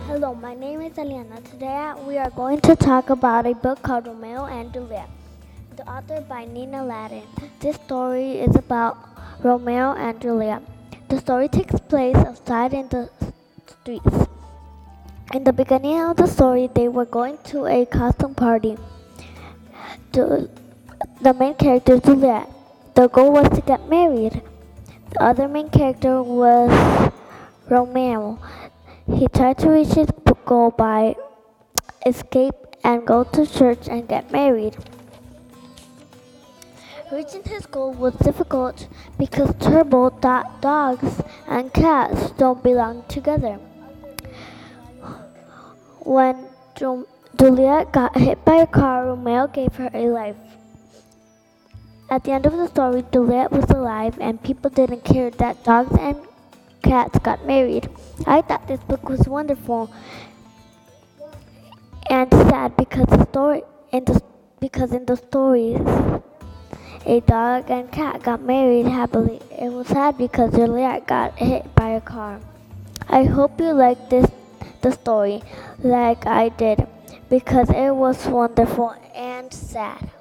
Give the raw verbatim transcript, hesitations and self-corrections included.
Hello, my name is Eliana. Today we are going to talk about a book called Romeo and Juliet, the author by Nina Ladin. This story is about Romeo and Juliet. The story takes place outside in the streets. In the beginning of the story, they were going to a costume party. The, the main character is Juliet. The goal was to get married. The other main character was Romeo. He tried to reach his goal by escape and go to church and get married. Reaching his goal was difficult because turbo do- dogs and cats don't belong together. When Ju- Juliet got hit by a car, Romeo gave her a life. At the end of the story, Juliet was alive and people didn't care that dogs and cats got married. I thought this book was wonderful and sad because the story in the because in the stories a dog and cat got married happily. It was sad because Juliet got hit by a car. I hope you like this the story like I did because it was wonderful and sad.